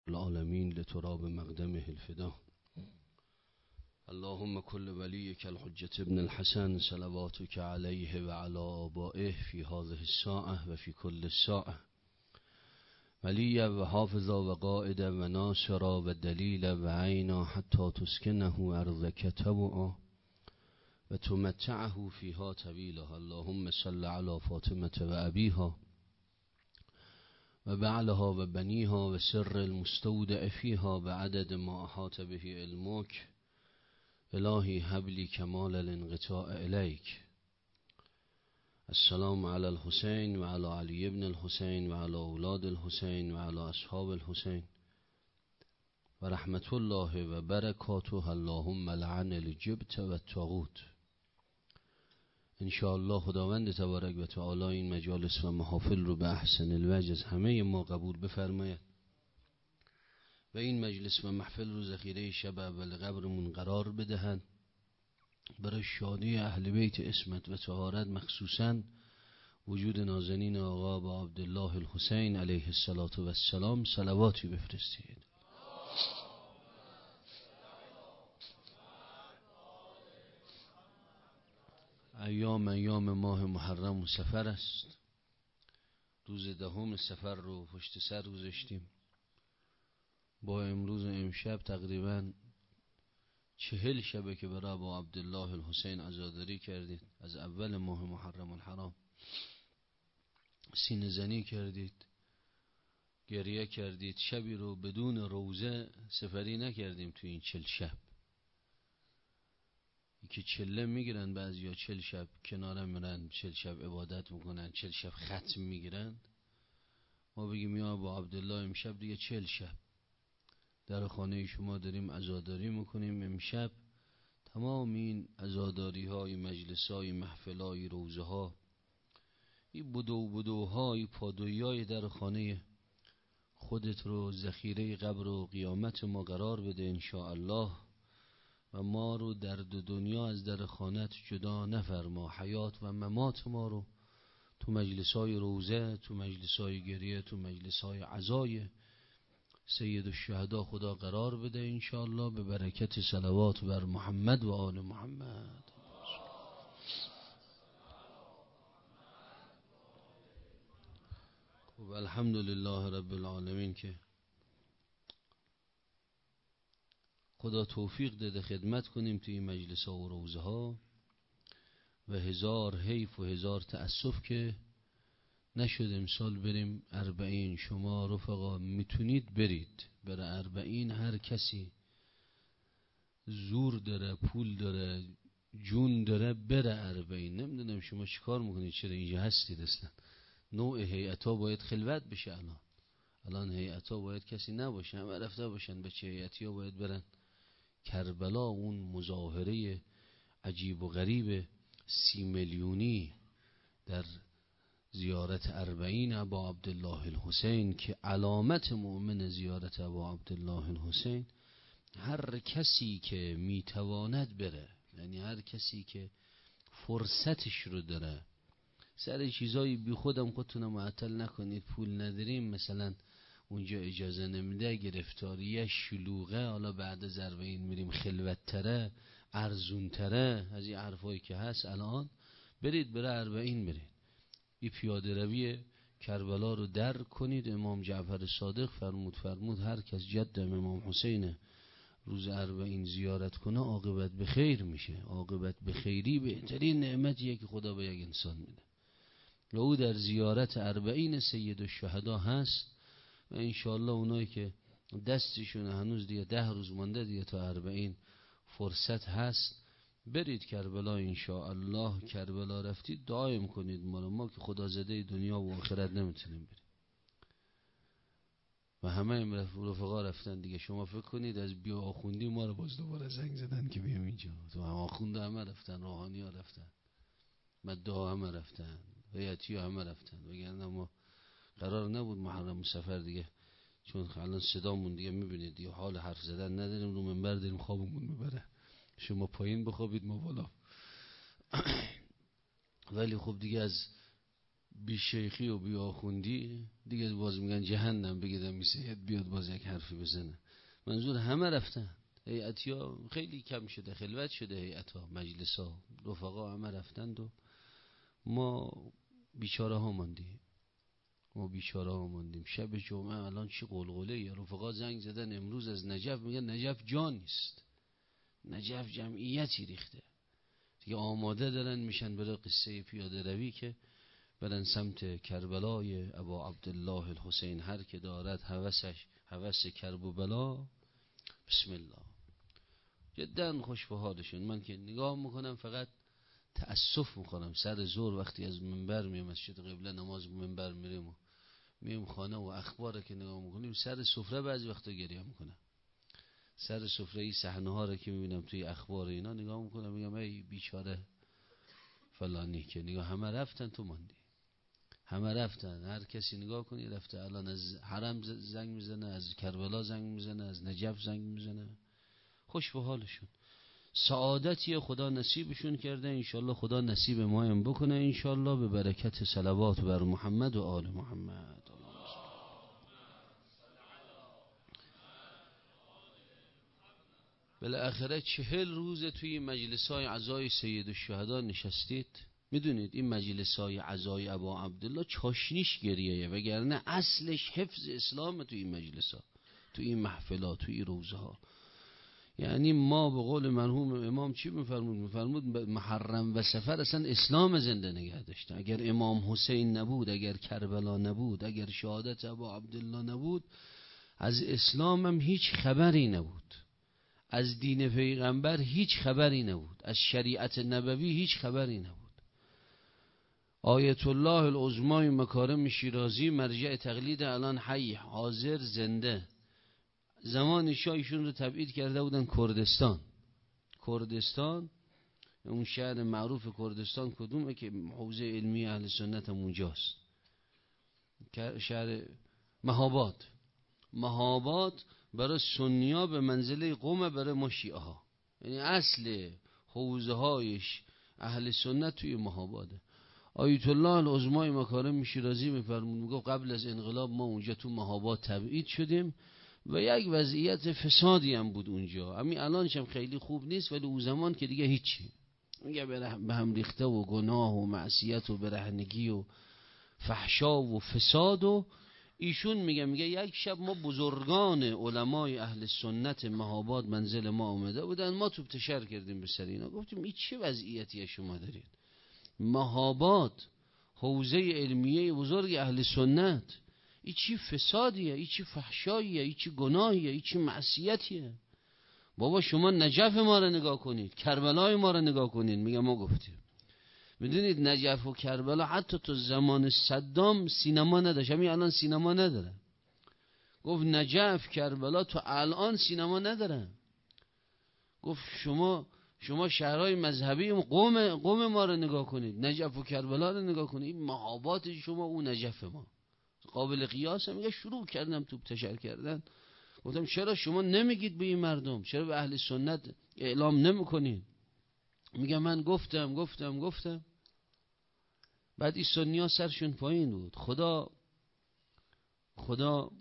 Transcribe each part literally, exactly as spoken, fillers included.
العالمین لتراب مقدمه الفدا. اللهم كل وليك الحجة ابن الحسن صلواتك عليه وعلى آبائه في هذه الساعة وفي كل الساعة، وليا وحافظا وقائدا وناصرا ودليلا وعينا حتى تسكنه أرضك تبعا وتمتعه فيها طويلا. اللهم صل على فاطمة وأبيها وبعلها وبنيها وسر المستودع فيها بعدد ما أحاط به علمك. إلهي هب لي كمال الانقطاع إليك. السلام على الحسين وعلى علي ابن الحسين وعلى أولاد الحسين وعلى أصحاب الحسين ورحمة الله وبركاته. اللهم لعن الجبت و الطاغوت. انشاءالله خداوند تبارک و تعالی این مجالس و محافل رو به احسن الوجه از همه ما قبول بفرماید و این مجلس و محفل رو ذخیره شب اول قبرمون قرار بدهند، برای شادی اهل بیت عصمت و طهارت، مخصوصا وجود نازنین آقا با عبدالله الحسین علیه السلام صلواتی بفرستید. ایام ایام ماه محرم و سفر است. روز دهم سفر رو پشت سر گذاشتیم. با امروز و امشب تقریبا چهل شبه که برای با عبدالله الحسین عزاداری کردید. از اول ماه محرم الحرام سینه زنی کردید، گریه کردید. شبی رو بدون روزه سفری نکردیم تو این چل شب. که چله میگیرن بعضی ها، چل شب کنارم میرن، چل شب عبادت میکنن، چل شب ختم میگیرن. ما بگیم یا با عبدالله امشب دیگه چل شب در خانه شما داریم عزاداری میکنیم. امشب تمام این عزاداری های، مجلس های، محفل های، روزه ها، این بدو بدوهای پادویی های در خانه خودت رو ذخیره قبر و قیامت ما قرار بده انشاءالله و ما رو در دو دنیا از در خانت جدا نفرما. حیات و ممات ما رو تو مجلس های روزه، تو مجلس های گریه، تو مجلس های عزای سید الشهدا خدا قرار بده انشاءالله به برکت صلوات بر محمد و آل محمد. خب الحمدلله رب العالمین که خدا توفیق داده خدمت کنیم توی این مجلس ها و روزه ها و هزار حیف و هزار تأسف که نشد امسال بریم اربعین. شما رفقا میتونید برید برای اربعین. هر کسی زور داره، پول داره، جون داره، بره اربعین. نمیدونم شما چیکار میکنید، چرا اینجا هستید اصلا. نوع هیئتا باید خلوت بشه. الان الان هیئتا باید کسی نباشه، همه رفته باشن. بچه هیئتی ها باید برن کربلا. اون مظاهره عجیب و غریب سی میلیونی در زیارت اربعین ابا عبدالله الحسین که علامت مؤمن زیارت ابا عبدالله الحسین، هر کسی که میتواند بره، یعنی هر کسی که فرصتش رو داره. سر چیزایی بی خودم خودتون معطل نکنید. پول نداریم مثلا اونجا اجازه نمیده، گرفتاریه، شلوغه، حالا بعد از اربعین میریم خلوت تره، ارزون تره، از این حرفایی که هست. الان برید برای اربعین برید. این پیاده روی کربلا رو درک کنید. امام جعفر صادق فرمود فرمود هر کس جد امام حسین روز اربعین زیارت کنه عاقبت به خیر میشه. عاقبت به خیری بهترین نعمتیه که خدا به یک انسان میده و او در زیارت اربعین سید الشهدا هست. و انشاءالله اونایی که دستشون هنوز دیگه ده روز مانده دیگه تا اربعین فرصت هست، برید کربلا انشاءالله. کربلا رفتید دائم کنید ما رو، ما که خدا زده دنیا و آخرت نمیتونیم بریم و همه این رفقا رفتن دیگه. شما فکر کنید از بیا آخوندی ما رو باز دوباره زنگ زدن که بیام اینجا. تو هم آخونده همه رفتن، روحانی ها رفتن، مده ها همه رفتن، هیئتی ها همه رفتن. وگرنه ما قرار نبود محرم سفر دیگه، چون الان صدامون دیگه میبینید دیگه حال حرف زدن نداریم، رو منبر داریم خوابمون میبره. شما پایین بخوابید ما بالا. ولی خب دیگه از بی شیخی و بی آخوندی دیگه باز میگن جهنم، بگیدم میسه بیاد باز یک حرفی بزنه. منظور همه رفتن، هیئتی ها خیلی کم شده، خلوت شده هیئت ها، مجلس ها، رفقا همه رفتند و ما بیچاره ها ماندیم. ما بیچاره ها ماندیم. شب جمعه الان چی قلقله، یا رفقا زنگ زدن امروز از نجف، میگن نجف جا نیست، نجف جمعیتی ریخته دیگه، آماده دارن میشن برای قصه پیاده روی که برن سمت کربلای ابا عبدالله الحسین، هر که دارد هوسش هوس کرب و بلا بسم الله. جدا خوش به حالشون. من که نگاه میکنم فقط تأسف میکنم. سر ظهر وقتی از منبر میام، مسجد قبله نماز منبر میریم و میام خانه و اخبار که نگاه میکنیم، سر سفره بعضی وقتا گریه میکنم. سر سفره ای صحنه ها رو که میبینم توی اخبار اینا نگاه میکنم، میگم ای بیچاره فلانی که نگاه همه رفتن تو ماندی. همه رفتن، هر کسی نگاه کنی رفته. الان از حرم زنگ میزنه، از کربلا زنگ میزنه، از نجف زنگ میزنه. خوش به حالشون. سعادتی خدا نصیبشون کرده. انشالله خدا نصیب ما هم بکنه انشالله، به برکت صلوات بر محمد و آل محمد. بالاخره چهل روز توی مجلس های عزای سید الشهدا نشستید. میدونید این مجلس های عزای ابا عبدالله چاشنیش گریه، وگرنه اصلش حفظ اسلام توی این مجلس ها، توی این محفلات، توی این روزه ها. یعنی ما به قول مرحوم امام چی میفرمود؟ میفرمود محرم و سفر اصلا اسلام زنده نگه داشتن. اگر امام حسین نبود، اگر کربلا نبود، اگر شهادت ابا عبدالله نبود، از اسلام هم هیچ خبری نبود، از دین پیغمبر هیچ خبری نبود، از شریعت نبوی هیچ خبری نبود. آیت الله العظمای مکارم شیرازی مرجع تقلید الان حی، حاضر، زنده. زمان شایشون رو تبعید کرده بودن کردستان. کردستان، اون شهر معروف کردستان کدومه که حوزه علمی اهل سنت هم اونجاست؟ شهر مهاباد. مهاباد برای سنیا به منزله قوم برای ما شیعه ها. یعنی اصل حوزه هایش اهل سنت توی مهاباده. آیت الله العظمای مکارم شیرازی میفرمود، میگه قبل از انقلاب ما اونجا تو مهاباد تبعید شدیم و یک وضعیت فسادی هم بود اونجا. همین الانش هم خیلی خوب نیست، ولی اون زمان که دیگه هیچی، میگه به هم ریخته و گناه و معصیت و برهنگی و فحشا و فساد. و ایشون میگه میگه یک شب ما بزرگان علمای اهل سنت مهاباد منزل ما آمده بودن، ما توپ تشر کردیم به سر اینا، گفتیم این چه وضعیتی شما دارید؟ مهاباد حوزه علمیه بزرگ اهل سنت، این چی فسادیه، این چی فحشاییه، این چی گناهیه، این چی معصیتیه؟ بابا شما نجف ما رو نگاه کنید، کربلای ما رو نگاه کنید. میگه ما گفتیم. میدونید نجف و کربلا حتی تو زمان صدام سینما نداشت، همین الان سینما نداره. گفت نجف کربلا تو الان سینما نداره. گفت شما شما شهرهای مذهبی قوم قوم ما رو نگاه کنید، نجف و کربلا رو نگاه کنید، این مهابات شما اون نجف ما قابل قیاسه. میگه شروع کردم توپ تشر کردن. گفتم چرا شما نمیگید به این مردم؟ چرا به اهل سنت اعلام نمیکنید؟ میگه من گفتم گفتم گفتم. بعد این سنی ها سرشون پایین بود. خدا خدا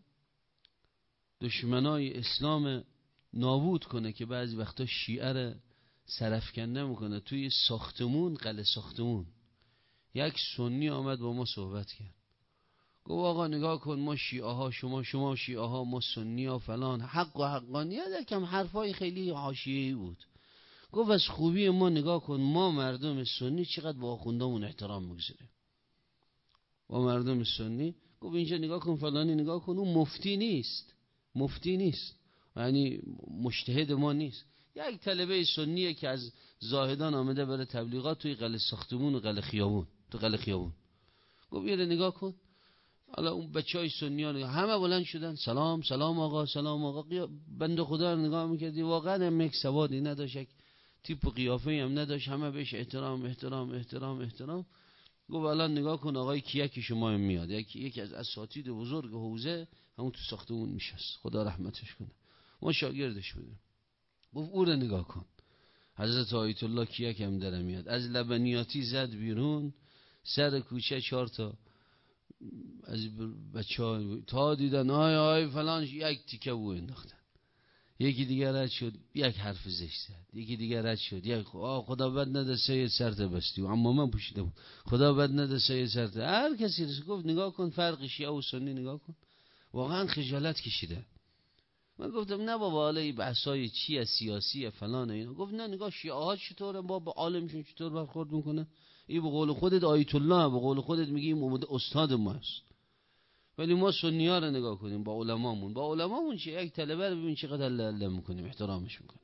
دشمنای اسلام نابود کنه که بعضی وقتا شیعه رو سرفکنده میکنه. توی ساختمون، قلعه ساختمون، یک سنی آمد با ما صحبت کرد، گفت آقا نگاه کن ما شیعه ها، شما شما شیعه ها، ما سنی ها فلان، حق و حقانیت، یکم حرفای خیلی حاشیه‌ای بود. گفت از خوبی ما نگاه کن، ما مردم سنی چقدر با آخوندامون احترام میگذاریم. با مردم سنی گفت اینجا نگاه کن فلانی نگاه کن، اون مفتی نیست، مفتی نیست، یعنی مجتهد ما نیست، یک طلبه سنیه که از زاهدان آمده برای تبلیغات توی قلعه ساختمون و قلعه خیابون، تو قلعه خیابون. گفت یه نگاه کن. حالا اون بچهای سنیان همه بلند شدن، سلام سلام آقا، سلام آقا. بنده خدا رو نگاه میکردی واقعا هم یک سوادی نداشت، یک تیپ و قیافه هم نداشت، همه بهش احترام احترام احترام احترام. گفت الان نگاه کن آقای کیک شما هم میاد، یکی یکی از اساتید بزرگ حوزه همون تو ساختمون میشست، خدا رحمتش کنه، ما شاگردش بودیم. گفت او رو نگاه کن، حضرت آیت الله کیک هم در میاد، از لبنیاتی زد بیرون، سر کوچه چهار تا از بچه ها تا دیدن آی آی فلان یک تیکه بو انداختن. یکی دیگر رد شد یک حرف زشت زد، یکی دیگر رد شد یک آه خدا بد نده سید سرت بستی، اما من پوشیده بود خدا بد نده سید سرت. هر کسی رسید گفت نگاه کن فرق شیعه و سنی نگاه کن. واقعا خجالت کشیده. من گفتم نه بابا حالا این بحثای چیه سیاسی فلان اینا. گفت نه نگاه شیعه ها چطوره بابا عالمشون چطور برخورد میکنه. این به قول خودت آیت الله، به قول خودت میگی این استاد ماست، ولی ما سنی ها رو نگاه کنیم با علمامون. با علمامون چه یک طلبه رو ببین چقدر لله میکنیم احترامش میکنیم.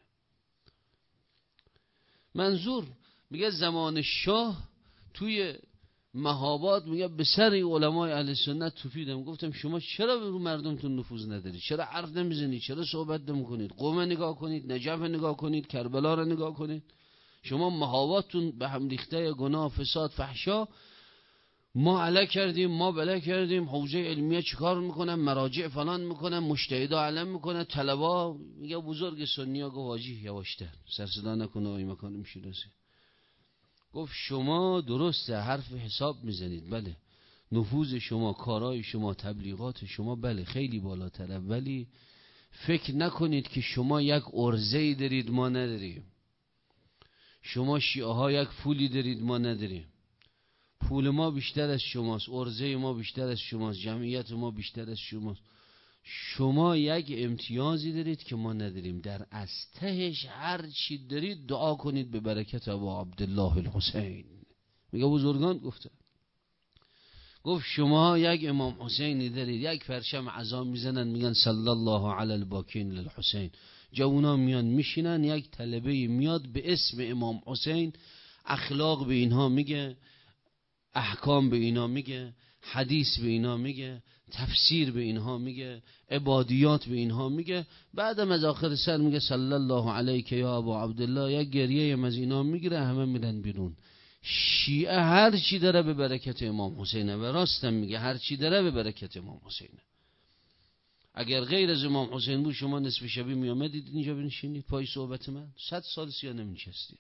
منظور میگه زمان شاه توی مهابات میگه به سر علمای اهل سنت توفیدم. گفتم شما چرا رو مردمتون نفوذ ندارید؟ چرا حرف نمیزنید؟ چرا صحبت نمیکنید؟ قم نگاه کنید، نجف نگاه کنید، کربلا رو نگاه کنید. شما مهاباتتون به هم ریخته گناه، فساد، فحشا. ما علا کردیم، ما بلا کردیم، حوزه علمیه چیکار میکنن، مراجع فلان میکنن، مجتهدا علم میکنن، طلبا. میگه بزرگ سنیا گفت واجی یواشتر سر صدا نکنه آی مکان میشناسه. گفت شما درسته حرف حساب میزنید، بله نفوذ شما، کارهای شما، تبلیغات شما بله خیلی بالاتره، ولی فکر نکنید که شما یک ارزه‌ای دارید ما نداریم. شما شیعه ها یک پولی دارید ما نداریم. پول ما بیشتر از شماست، ارزه ما بیشتر از شماست، جمعیت ما بیشتر از شماست. شما یک امتیازی دارید که ما نداریم. در استهش هر چی دارید دعا کنید به برکت ابا عبدالله الحسین. میگه بزرگان گفته، گفت شما یک امام حسینی دارید، یک پرچم عظام میزنن میگن صلی الله علی الباکین للحسین. جوونا میان میشینن، یک طلبه میاد به اسم امام حسین اخلاق به اینها میگه، احکام به اینا میگه، حدیث به اینا میگه، تفسیر به اینها میگه، عبادیات به اینها میگه. بعدم از آخر سر میگه صلی الله علیک یا ابا عبدالله. یک گریه از اینا میگیره، همه میرن بیرون. شیعه هر چی داره به برکت امام حسینه، و راستم میگه هر چی داره به برکت امام حسینه. اگر غیر از امام حسین بود شما نصف شبی میامدید اینجا بنشینید پای صحبت من، صد سال سیا نمیشستید.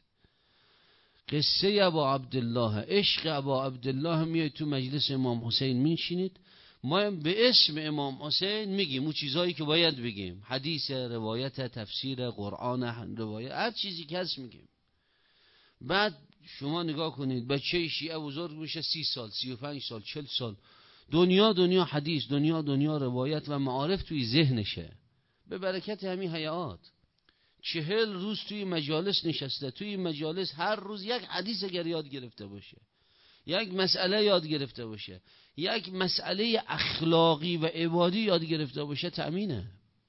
قصه ابا عبدالله، عشق ابا عبدالله میاد تو مجلس امام حسین میشینید. ما به اسم امام حسین میگیم اون چیزایی که باید بگیم، حدیث، روایت، تفسیر، قرآن، روایت، هر چیزی که هست میگیم. بعد شما نگاه کنید بچه شیعه بزرگ میشه سی سال، سی و پنج سال، چل سال، دنیا دنیا حدیث، دنیا دنیا روایت و معارف توی ذهنشه به برکت همین حیات. چهل روز توی مجالس نشسته، توی مجالس هر روز یک حدیث اگر یاد گرفته باشه، یک مسئله یاد گرفته باشه، یک مسئله اخلاقی و عبادی یاد گرفته باشه، تأمینه.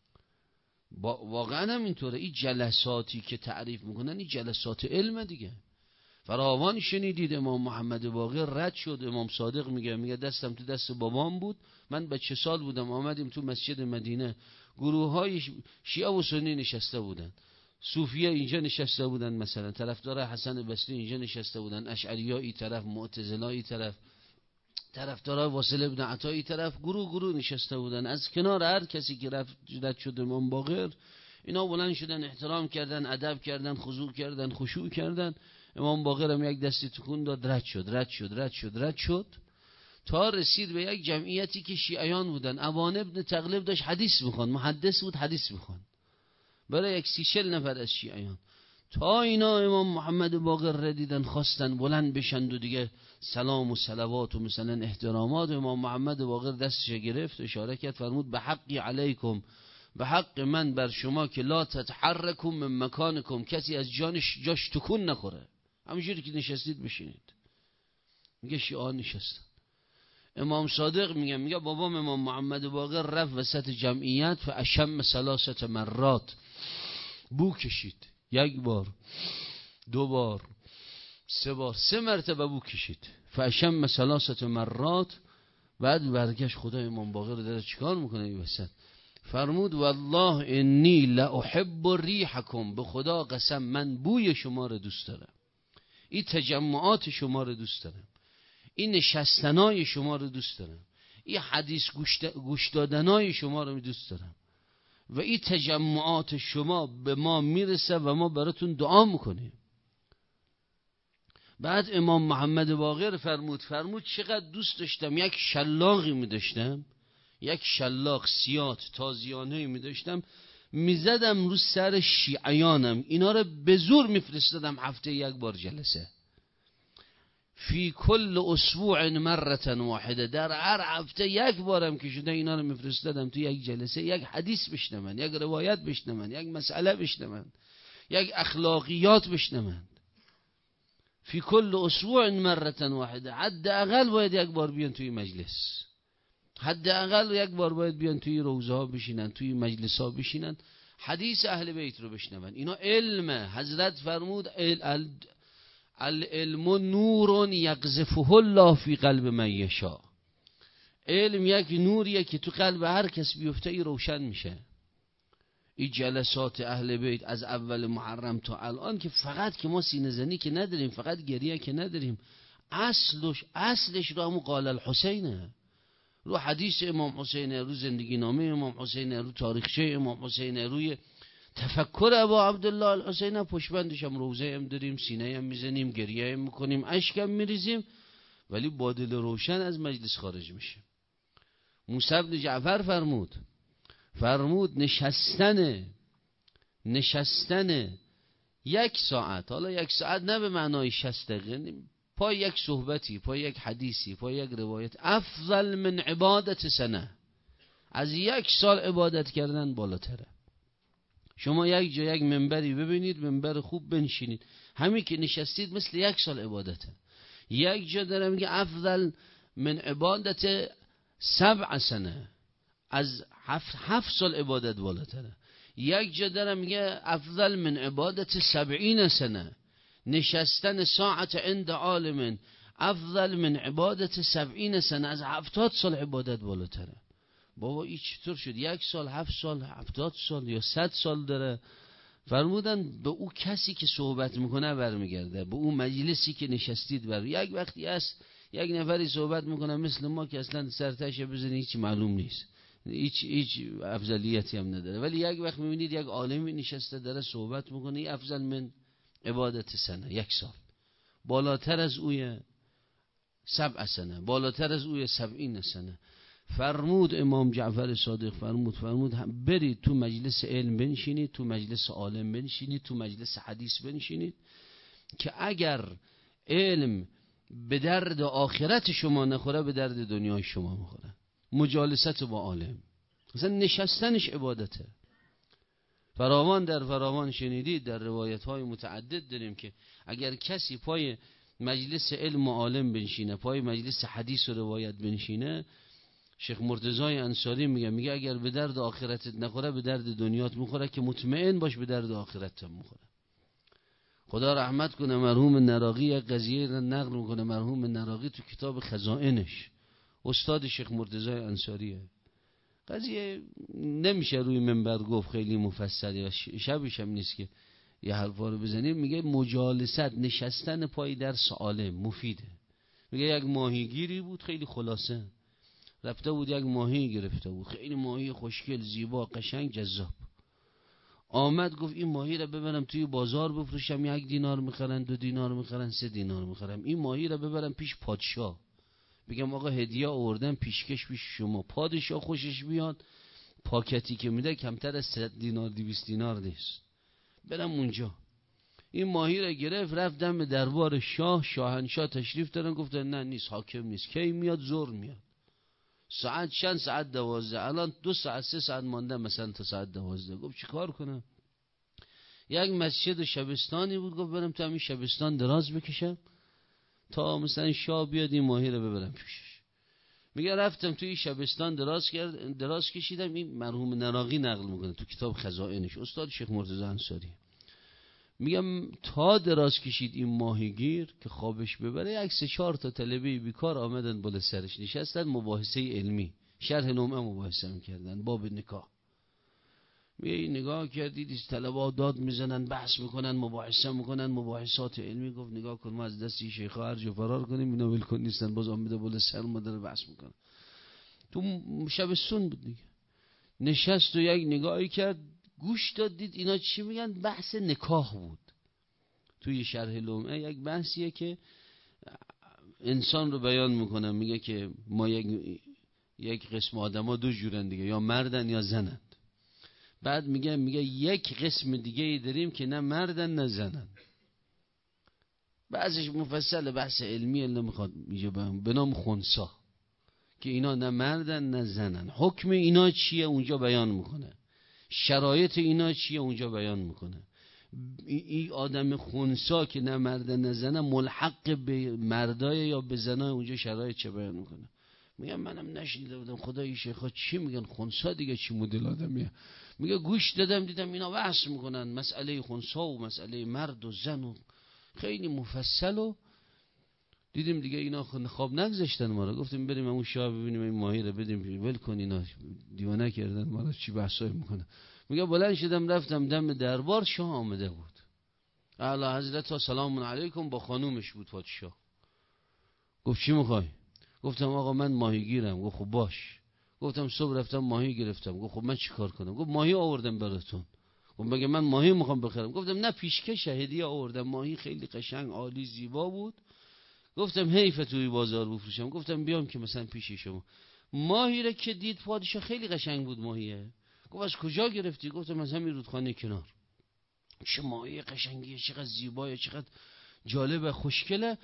واقعا هم اینطوره. این جلساتی که تعریف میکنن این جلسات علم دیگه. فراوان شنیدید امام محمد باقر رد شد. امام صادق میگه میگه دستم تو دست بابام بود، من بچه سال بودم، آمدیم تو مسجد مدینه، گروه های شیعه و سنی نشسته بودن، صوفیه اینجا نشسته بودن، مثلا طرفدار حسن بصری اینجا نشسته بودن، اشعری‌ها این طرف، معتزله این طرف، طرفدار واصل ابن عطا این طرف، گروه گروه نشسته بودن. از کنار هر کسی که رد شد امام باقر، اینا بلند شدن، احترام کردن، ادب کردن، خضوع کردن، خشوع کردن. امام باقر هم یک دستی تکون داد، رد شد رد شد رد شد رد شد تا رسید به یک جمعیتی که شیعیان بودن. ابان ابن تغلب داشت حدیث میخوان، محدث بود، حدیث میخوان برای یک سی چل نفر از شیعیان. تا اینا امام محمد باقر را دیدن خواستن بلند بشند و دیگه سلام و صلوات و مثلا احترامات. امام محمد باقر دستش گرفت، اشاره کرد، فرمود به حقی علیکم، به حق من بر شما که لا تتحرکم من مکانکم، کسی از جانش جاش تکون نخوره، همونجوری که نشستید بشینید. میگه شیعان نشستن. امام صادق میگه میگه بابام امام محمد باقر رفت وسط جمعیت و اشم ثلاثت مرات، بو کشید، یک بار، دو بار، سه بار، سه مرتبه بو کشید، فاشم ثلاثت مرات. بعد برگشت، خدا امام باقر داره چیکار میکنه این وسط؟ فرمود والله انی لاحب ریحکم، به خدا قسم من بوی شما رو دوست دارم، این تجمعات شما رو دوست دارم، این نشستنای شما رو دوست دارم، این حدیث گوش دادنای شما رو دوست دارم و این تجمعات شما به ما میرسه و ما براتون دعا میکنیم. بعد امام محمد باقر فرمود فرمود چقدر دوست داشتم یک شلاقی می داشتم، یک شلاق سیات تازیانه می داشتم، می زدم رو سر شیعیانم، اینا رو به زور می فرستادم هفته یک بار جلسه، فی کل اسبوع مرة واحده، در هر هفته یک بارم که شده اینا رو می فرستادم تو یک جلسه، یک حدیث بشنون، یک روایت بشنون، یک مسئله بشنون، یک اخلاقیات بشنون. فی کل اسبوع مرة واحده، حداقل باید یک بار بیان توی مجلس، حداقل یک بار باید بیان توی روزه ها بشینن، توی مجلس ها بشینن، حدیث اهل بیت رو بشنون. اینا علمه. حضرت فرمود العلم نور یقذفه الله فی قلب من یشاء. علم یک نوریه که تو قلب هر کس بیفته ای روشن میشه. این جلسات اهل بیت از اول محرم تا الان که فقط که ما سینه زنی که نداریم، فقط گریه که نداریم، اصلش اصلش رو همون قال الحسینه، رو حدیث امام حسین، رو زندگی نامه امام حسین، رو تاریخچه امام حسین، روی تفکر ابا عبدالله الحسین، پشبندش هم روزه هم داریم، سینه هم میزنیم، گریه هم میکنیم، اشک هم میریزیم، ولی با دل روشن از مجلس خارج میشه. موسی بن جعفر فرمود فرمود نشستن نشستن یک ساعت، حالا یک ساعت نه به معنای شصت دقیقه، پای یک صحبتی، پای یک حدیثی، پای یک روایت، افضل من عبادت سنه، از یک سال عبادت کردن بالاتره. شما یک جا یک منبری ببینید، منبر خوب بنشینید، همین که نشستید مثل یک سال عبادته. یک جا داره میگه افضل من عبادت سبع سنه، از هفت, هفت سال عبادت بالاتره. یک جا داره میگه افضل من عبادت سبعین سنه، نشستن ساعت عند عالم افضل من عبادت سبعین سنه، از هفتاد سال عبادت بالاتره. بابا این چطور شد یک سال، هفت سال، هفتاد سال یا صد سال داره؟ فرمودن به او کسی که صحبت میکنه برمیگرده، به او مجلسی که نشستید بر. یک وقتی است یک نفری صحبت میکنه مثل ما که اصلا سرتش بزنی هیچ معلوم نیست، هیچ هیچ افضلیتی هم نداره، ولی یک وقت میبینید یک عالمی نشسته داره صحبت میکنه، این افضل من عبادت سنه، یک سال، بالاتر از اوی سبع سنه، بالاتر از اوی سبعین سنه. فرمود امام جعفر صادق فرمود فرمود برید تو مجلس علم بنشینید، تو مجلس عالم بنشینید، تو مجلس حدیث بنشینید، که اگر علم به درد آخرت شما نخوره به درد دنیای شما میخوره. مجالست با عالم مثلا نشستنش عبادته. فراوان در فراوان شنیدید در روایت های متعدد داریم که اگر کسی پای مجلس علم و عالم بنشینه، پای مجلس حدیث و روایت بنشینه، شیخ مرتضی انصاری میگه میگه اگر به درد آخرتت نخوره به درد دنیات میخوره، که مطمئن باش به درد آخرتت میخوره. خدا رحمت کنه مرحوم نراقی، یک قضیه را نقل میکنه مرحوم نراقی تو کتاب خزائنش، استاد شیخ مرتضی انصاریه. قضیه نمیشه روی منبر گفت، خیلی مفصله، شبش هم نیست که یه حرفا رو بزنیم. میگه مجالست، نشستن پای درس عالم مفیده. میگه یک ماهیگیری بود، خیلی خلاصه رفته بود یک ماهی گرفته بود، خیلی ماهی خوشگل، زیبا، قشنگ، جذاب. آمد گفت این ماهی را ببرم توی بازار بفروشم، یک دینار میخرن، دو دینار میخرن، سه دینار میخرم. این ماهی را ببرم پیش پادشاه، بگم آقا هدیه آوردم پیشکش پیش شما، پادشاه خوشش بیاد، پاکتی که میده کمتر از صد دینار دویست دینار نیست، برم اونجا. این ماهی را گرفت رفتم به دربار شاه، شاهنشاه تشریف دارن، گفتن نه نیست، حاکم نیست. کی میاد؟ زور میاد. ساعت چند؟ ساعت دوازده. الان دو ساعت سه ساعت مانده مثلا تا ساعت دوازده. گفت چی کار کنم؟ یک مسجد شبستانی بود، گفت برم تو همین شبستان دراز بکشم تا مثلا شاه بیاد این ماهی رو ببرم پیشش. میگه رفتم توی شبستان دراز کرد دراز کشیدم. این مرحوم نراقی نقل میکنه تو کتاب خزائنش، استاد شیخ مرتضی انصاری. میگم تا دراز کشید این ماهیگیر که خوابش ببره، یک سه چهار تا طلبه بیکار آمدن بالا سرش نشستن، مباحثه علمی، شرح نمعه مباحثه میکردن، باب نکاح. میگه نگاه کردید طلبه داد میزنن، بحث میکنن، مباحثه میکنن، مباحثات علمی. گفت نگاه کن ما از دستی شیخا هر جا فرار کنیم اینا ولکن نیستن، باز آمده بالا سر ما داره بحث میکنن. تو شبستون بود دیگه، نشست و یک نگاهی کرد، گوش داد، دید اینا چی میگن، بحث نکاح بود. توی شرح لمعه یک بحثیه که انسان رو بیان میکنه، میگه که ما یک یک قسم آدما دو جورن دیگه، یا مردن یا زنن. بعد میگه میگه یک قسم دیگه ای داریم که نه مردن نه زنن. بعضش مفصل بحث علمی نمیخواد میگه به نام خنثی، که اینا نه مردن نه زنن. حکم اینا چیه اونجا بیان میکنه، شرایط اینا چیه اونجا بیان میکنه. این آدم خنثی که نه مردن نه زنن ملحق به مردای یا به زنای اونجا شرایط چه بیان میکنه. میگم منم نشنیده بودم خدای شیخا چی میگن خنثی دیگه چی مدل آدمیه. میگه گوش دادم دیدم اینا بحث میکنن مسئله خنثی و مسئله مرد و زن و خیلی مفصل، و دیدیم دیگه اینا خواب نگذاشتن ما رو. گفتیم بریم اون شاه ببینیم این ماهی رو بدیم ول کن، اینا دیوانه کردن ما رو، چی بحثای میکنه. میگه بلند شدم رفتم دم دربار، شاه آمده بود. اعلی حضرت سلام علیکم با خانومش بود پادشاه. گفت چی میخوای؟ گفتم آقا من ماهیگیرم. گفت خب باش. گفتم صبح رفتم ماهی گرفتم. گفت خب من چیکار کنم؟ گفت ماهی آوردم براتون. گفت مگه من ماهی میخوام بخرم؟ گفتم نه پیشکش هدیه آوردم، ماهی خیلی قشنگ عالی زیبا بود. گفتم حیف توی بازار بفروشم. گفتم بیام که مثلا پیش شما. ماهی را که دید پادشاه خیلی قشنگ بود ماهیه. گفت از کجا گرفتی؟ گفتم از همین رودخانه کنار. چه ماهی قشنگیه، چقدر زیبایه، چقدر جالبه، خوشگله.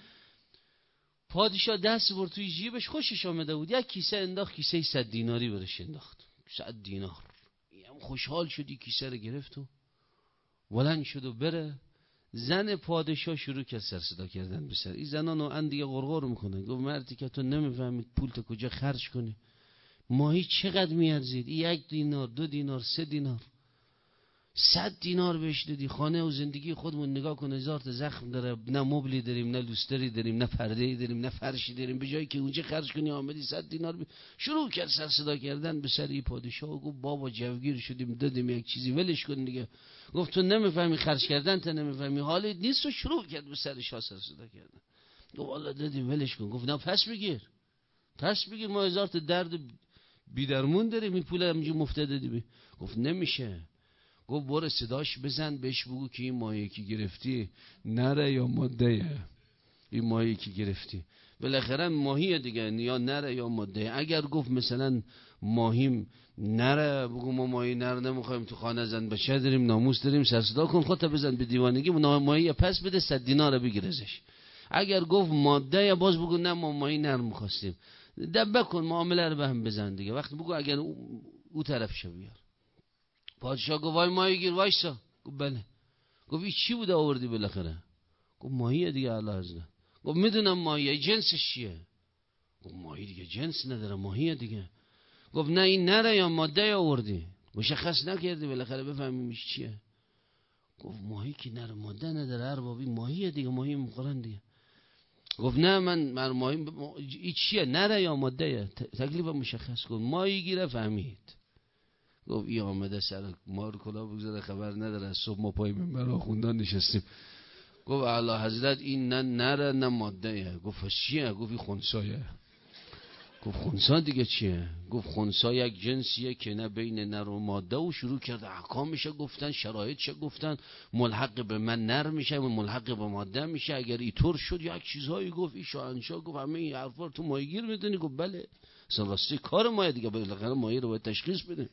پادشاه دست برد توی جیبش، خوشش آمده بود، یک کیسه انداخت، کیسه صد دیناری برش انداخت. صد دینار. هم خوشحال شدی کیسه رو گرفت و بلند شد و بره. زن پادشاه شروع کرد سر صدا کردن به سر. این زنان و اندیه غرغر میکنه. گفت مردی که تو نمیفهمید پول تو کجا خرج کنی، ماهی چقدر میارزید؟ یک دینار، دو دینار، سه دینار، صد دینار بهش دادی. خانه و زندگی خودمون نگاه کن، هزار تا زخم داره، نه مبلی داریم، نه لوستری داریم، نه پرده داریم، نه فرشی داریم، به جایی که اونجا خرج کنی آمدی صد دینار بی... شروع کرد سر صدا کردن به سر این پادشاه. و گفت بابا جوگیر شدیم دادیم یک چیزی، ولش کن دیگه. گفت تو نمیفهمی خرج کردن، تو نمیفهمی حالت نیست. و شروع کرد به سر شاه سر صدا کردن. گفت والله دادیم ولش کن. گفت نه پس بگیر، پس بگیر، ما هزار تا درد بی‌درمون داریم، این پول همینجوری مفت دادی. گفت نمیشه. گفت برو صداش بزن بهش بگو که این ماهی که گرفتی نره یا ماده. این ماهی که گرفتی بالاخره ماهی دیگه، یا نره یا ماده. اگر گفت مثلا ماهیم نره، بگو ما ماهی نره نمیخوایم، تو خانه زن بچه داریم، ناموس داریم، سر صدا کن خودت بزن به دیوانگی، ماهی پس بده، صد دینار بگیر ازش. اگر گفت ماده باز بگو نه ما ماهی نر میخواستیم. دبه کن معامله رو به هم بزن دیگه. وقتی بگو اگر او, او طرف شو بیار. پادشاه گفت وای ماهی گیر وایسا. گفت بله. گفت این چی بوده آوردی بالاخره؟ گفت ماهیه دیگه اعلی حضرت. گفت میدونم ماهیه، جنسش چیه؟ گفت ماهی دیگه جنس نداره، ماهیه دیگه. گفت نه این نره یا ماده آوردی؟ مشخص نکردی بالاخره بفهمیمش چیه؟ گفت ماهی که نره ماده نداره اربابی، ماهیه دیگه، ماهی میخورن دیگه. گفت نه من من ماهی این چیه، نره یا ماده؟ تکلیف مشخص کن. ماهی گیره فهمید. گفت ای آمده سر مار کلا بگذاره خبر نداره، از صبح ما پای منبر آخوندان نشستیم. گفت اعلی حضرت این نه نره نه ماده. گفت چیه؟ گفت این خنثیه. گفت خنثی دیگه چیه؟ گفت خنثی یک جنسیه که نه بین نر و ماده. و شروع کرد احکامش گفتن، شرایطش گفتن، ملحق به من نر میشه و ملحق به ماده میشه. اگر اینطور شد یک چیزهایی گفت. این شاهنشاه گفت همه این حرفا تو ماهیگیر میدونی؟ گفت بله، اصلا راستی کار ما دیگه، بالاخره ماهی رو باید تشخیص بدیم.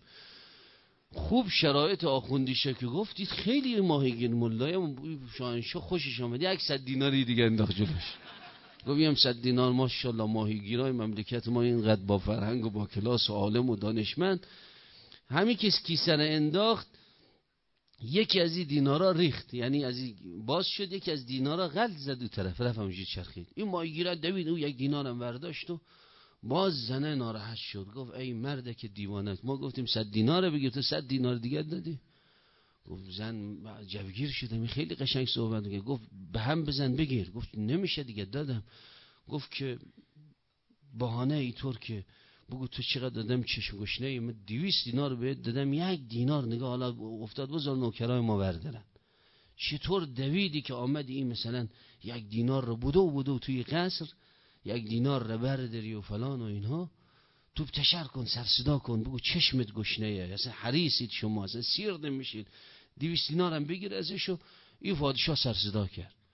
خوب شرایط آخوندیشه که گفتید خیلی ماهیگیر ملای شاهنشاه خوشش آمد. یک صد دیناری دیگه انداخت جلوش. گفت هم صد دینار ماشاءالله ماهیگیرای مملکت ما اینقدر با فرهنگ و با کلاس و عالم و دانشمند. همین که کیسه رو انداخت یکی از این دینارا ریخت، یعنی از این باز شد، یکی از دینارا غلط زد و طرف رفت همونجوری چرخید. این ماهیگیر دوید او یک دینارم برداشت و باز زنه ناراحت شد. گفت ای مرده که دیوانه، ما گفتیم صد دینار بگیر تو صد دینار دیگه دادی. گفت زن جوگیر شده، می خیلی قشنگ صحبت میگه. گفت به هم بزن بگیر. گفت نمیشه دیگه دادم. گفت که بهانه اینطور که بگو تو چقدر دادم چشم گشنه، من دویست دینار بهت دادم، یک دینار نگاه حالا افتاد بذار نوکرای ما بردارن. چطور دویدی که آمدی این مثلا یک دینار رو بودو بودو توی قصر یک دینار رو برداری و فلان و اینها. تو تشر کن، سر صدا کن، بگو چشمت گشنه ای، اصلا حریصید شما، اصلا سیر نمیشید، دویست دینار هم بگیر ازشو. این پادشاه سر صدا کرد.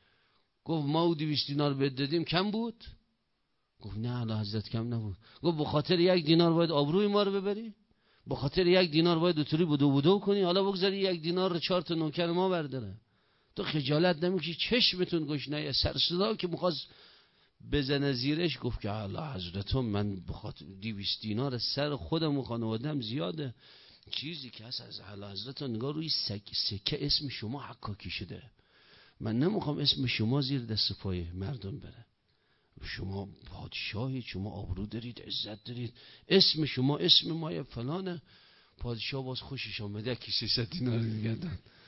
گفت ما او دویست دینار بهت دادیم کم بود؟ گفت نه اعلی حضرت کم نبود. گفت به خاطر یک دینار باید آبروی ما رو ببری؟ به خاطر یک دینار باید دوتری بدو بدو کنی؟ حالا بگذاری یک دینار رو چهار تا نوکر ما برداره. تو خجالت نمیکشی؟ چشمتون گشنه سر صدا که میخواست بزنه زیرش. گفت که اعلی حضرت من بخاطر دویست دینار سر خودم و خانواده‌ام زیاده، چیزی که هست از اعلی حضرت نگاه روی سکه اسم شما حکاکی شده، من نمیخوام اسم شما زیر دست پای مردم بره. شما پادشاهی، شما آبرو دارید، عزت دارید، اسم شما اسم مایه فلانه. پادشاه باز خوشش آمده که سیصد دینار میگن.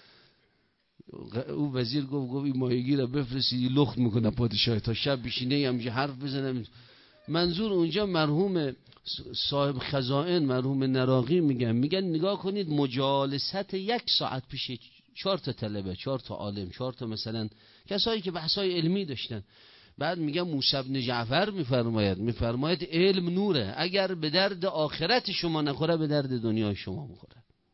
او وزیر گفت گفت این ماهیگی رو بفرستید لخت میکنه پادشاه تا شب بشینه همینجا حرف بزنه. منظور اونجا مرحوم صاحب خزائن مرحوم نراقی میگن میگن نگاه کنید مجالست یک ساعت پیش چهار تا طلبه، چهار تا عالم، چهار تا مثلا کسایی که بحثای علمی داشتن. بعد میگم موسی بن جعفر میفرماید میفرماید علم نوره، اگر به درد آخرت شما نخوره به درد دنیای شما میخوره.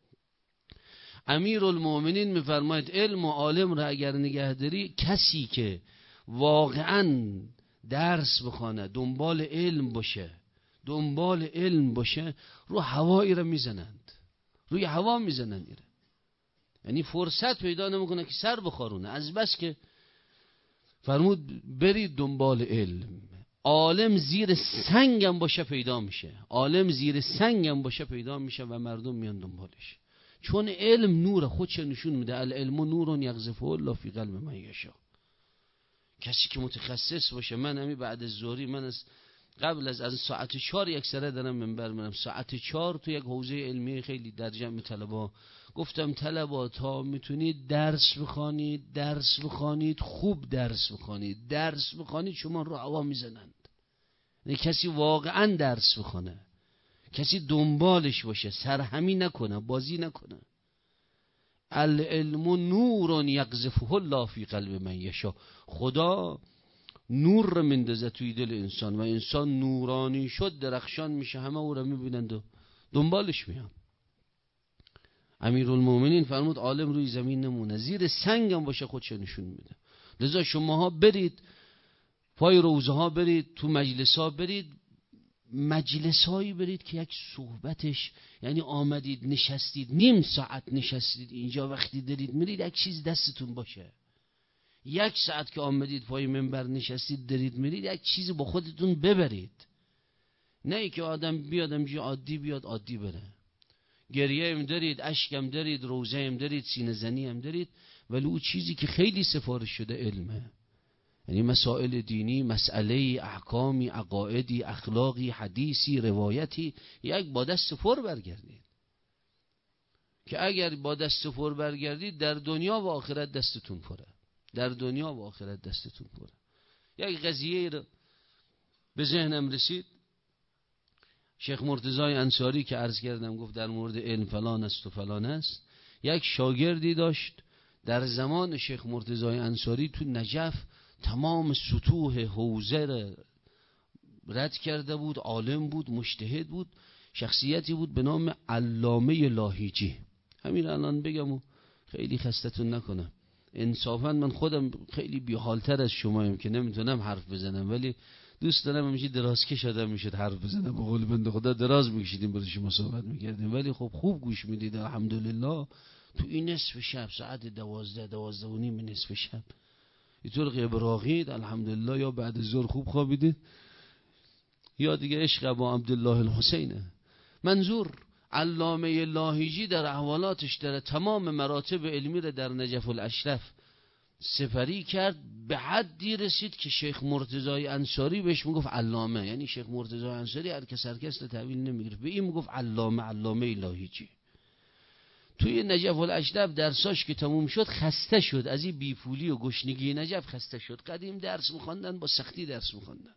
امیر المؤمنین میفرماید علم و عالم را اگر نگهداری، کسی که واقعا درس بخونه دنبال علم باشه دنبال علم باشه رو هوایی را میزنند، روی هوا میزنند ایره. یعنی فرصت پیدا نمیکنه که سر بخارونه، از بس که فرمود برید دنبال علم. عالم زیر سنگم باشه پیدا میشه، عالم زیر سنگم باشه پیدا میشه و مردم میان دنبالش، چون علم نور خودش نشون میده. العلم نور یقذفه الله فی قلب من یشاء. کسی که متخصص باشه. من همین بعد از ظهری من از قبل از از ساعت چهار یک سره دارم منبر میرم، ساعت چهار تو یک حوزه علمی خیلی در جمع طلبا گفتم طلبا تا میتونید درس بخوانید درس بخوانید خوب درس بخوانید درس بخوانید شما رو هوا میزنند. نه کسی واقعا درس بخونه، کسی دنبالش باشه، سرهمی نکنه، بازی نکنه. العلم نور یقذفه الله فی قلب من یشاء. خدا نور رو مندازه توی دل انسان و انسان نورانی شد درخشان میشه، همه او رو میبینند و دنبالش میان. امیرالمومنین فرمود عالم روی زمین نمونه، زیر سنگم باشه خودش نشون میده. لذا شماها برید پای روزه ها، برید تو مجلس ها، برید مجلس هایی برید که یک صحبتش، یعنی آمدید نشستید نیم ساعت نشستید اینجا، وقتی دارید میرید یک چیز دستتون باشه. یک ساعت که آمدید پای منبر نشستید دارید میرید یک چیز با خودتون ببرید. نه ای که آدم بیاد همجوری عادی بیاد عادی بره. گریه هم دارید، اشک هم دارید، روزه هم دارید، سینه زنی هم دارید، ولی او چیزی که خیلی سفارش شده علمه. یعنی مسائل دینی، مسئله احکامی، عقائدی، اخلاقی، حدیثی، روایتی، یک با دست پر برگردید. که اگر با دست پر برگردید در دنیا و آخرت دستتون پره، در دنیا و آخرت دستتون پره. یک قضیه رو به ذهنم رسید، شیخ مرتضی انصاری که عرض کردم گفت در مورد علم فلان است و فلان است، یک شاگردی داشت در زمان شیخ مرتضی انصاری تو نجف تمام سطوح حوزه رد کرده بود، عالم بود، مجتهد بود، شخصیتی بود به نام علامه لاهیجی. همین الان بگم و خیلی خستتون نکنم، انصافا من خودم خیلی بیحالتر از شمایم که نمیتونم حرف بزنم، ولی دوست دارم همیشه درازکش آدم میشد حرف بزنم. به قول بنده خدا دراز میکشیدیم برای شما صحبت میکردیم، ولی خب خوب گوش میدید الحمدلله. تو این نصف شب ساعت دوازده دوازده و نیم نصف شب اینطور قبراغید الحمدلله، یا بعد ظهر خوب خوابیدید یا دیگه عشق با عبدالله الحسینه. منظور علامه لاهیجی در احوالاتش در تمام مراتب علمی را در نجف الاشرف سپری کرد، به حدی رسید که شیخ مرتضی انصاری بهش میگفت علامه. یعنی شیخ مرتضی انصاری هر کس هر کس تحویل نمیگرفت، به این میگفت علامه، علامه لاهیجی. توی نجف الاشرف درساش که تموم شد خسته شد از این بیپولی و گشنگی نجف، خسته شد. قدیم درس میخواندن با سختی درس میخواندن.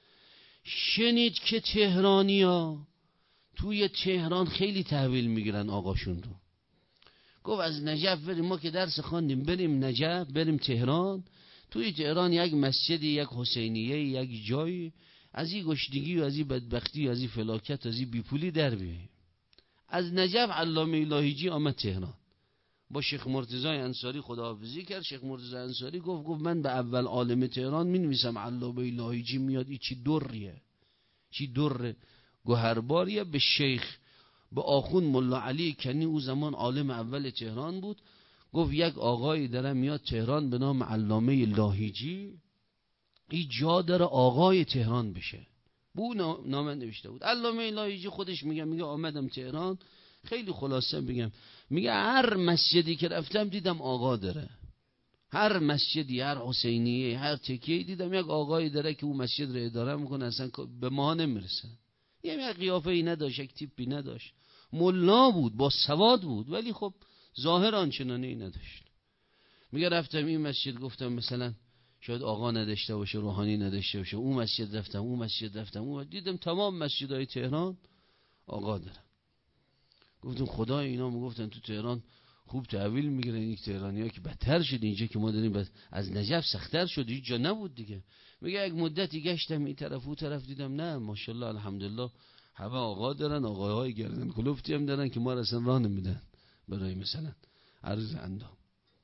شنید که تهرانیا توی تهران خیلی تحویل میگیرن آقاشون رو. گفت از نجف بریم، ما که درس خواندیم بریم نجف، بریم تهران. توی تهران یک مسجدی، یک حسینیه، یک جایی از این گشنگی و از این بدبختی و از این فلاکت و از این بیپولی در بیاییم. از نجف علامه لاهیجی آمد تهران، با شیخ مرتضی انصاری خداحافظی کرد. شیخ مرتضی انصاری گفت گفت من به اول عالم تهران می نویسم علامه لاهیجی میاد این چی دریه، چی در گوهرباریه. به شیخ به آخوند ملا علی کنی، او زمان عالم اول تهران بود، گفت یک آقایی داره میاد تهران به نام علامه لاهیجی، این جا داره آقای تهران بشه. بو نامه نوشته بود. علامه لاهیجی خودش میگه میگه آمدم تهران، خیلی خلاصه بگم، میگه هر مسجدی که رفتم دیدم آقا داره، هر مسجدی، هر حسینیه، هر تکیه دیدم یک آقایی داره که اون مسجد رو اداره میکنه، اصلا به ما نمیرسه. یه یک قیافه ای نداشت، یک تیپی نداشت، ملا بود، با سواد بود، ولی خب ظاهر آنچنانی ای نداشت. میگه رفتم این مسجد، گفتم مثلا شاید آقا نداشته باشه، روحانی نداشته باشه، اون مسجد رفتم، اون مسجد رفتم، اون دیدم تمام مسجدهای تهران آقا داره. گفتم خدای اینا میگفتن تو تهران خوب تحویل میگیرن، این تهرانی‌ها که بدتر شد، اینجا که ما داریم از نجف سخت‌تر شد، هیچ جا نبود دیگه. میگه یک مدتی گشتم این طرف اون طرف، دیدم نه ماشاءالله الحمدلله همه آقا دارن، آقاهای گردن کلفتی هم دارن که ما را اصلا راه نمیدن برای مثلا عرض اندام.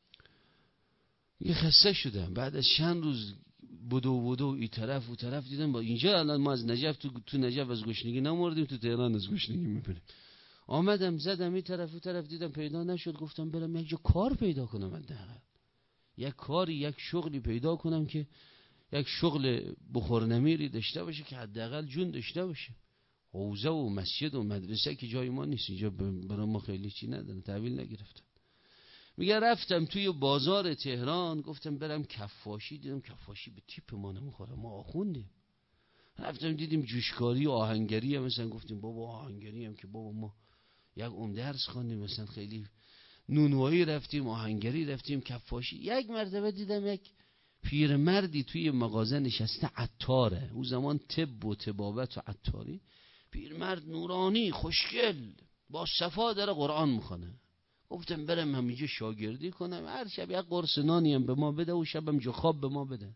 یه خسته شدم بعد از چند روز بدو بدو این طرف و طرف، دیدم با اینجا الان ما از نجف تو تو نجف از گشنگی نمردیم، تو تهران از گشنگی میبینیم. آمدم زدم این طرف و طرف، دیدم پیدا نشد، گفتم برم یک جا کار پیدا کنم، حداقل یک کاری، یک شغلی پیدا کنم که یک شغل بخور نمیری داشته باشه که حداقل جون داشته باشه. حوزه و مسجد و مدرسه که جای ما نیست، اینجا برای ما خیلی چی ندارن، تحویل نگرفتن. میگه رفتم توی بازار تهران، گفتم برم کفاشی، دیدم کفاشی به تیپ ما نمیخوره، ما آخوندیم. رفتم دیدیم جوشکاری و آهنگری هم، مثلا گفتیم بابا آهنگری هم که بابا ما یک عمر درس خواندیم، مثلا خیلی نونوایی رفتیم، آهنگری رفتیم، کفاشی. یک مرتبه دیدم یک پیرمردی توی مغازه نشسته، عطاره، او زمان طب و طبابت و عطاری، پیرمرد نورانی خوشگل با صفا داره قرآن میخونه. گفتم برم همینجا شاگردی کنم، هر شب یک قرص نانی هم به ما بده و شبم جو خواب به ما بده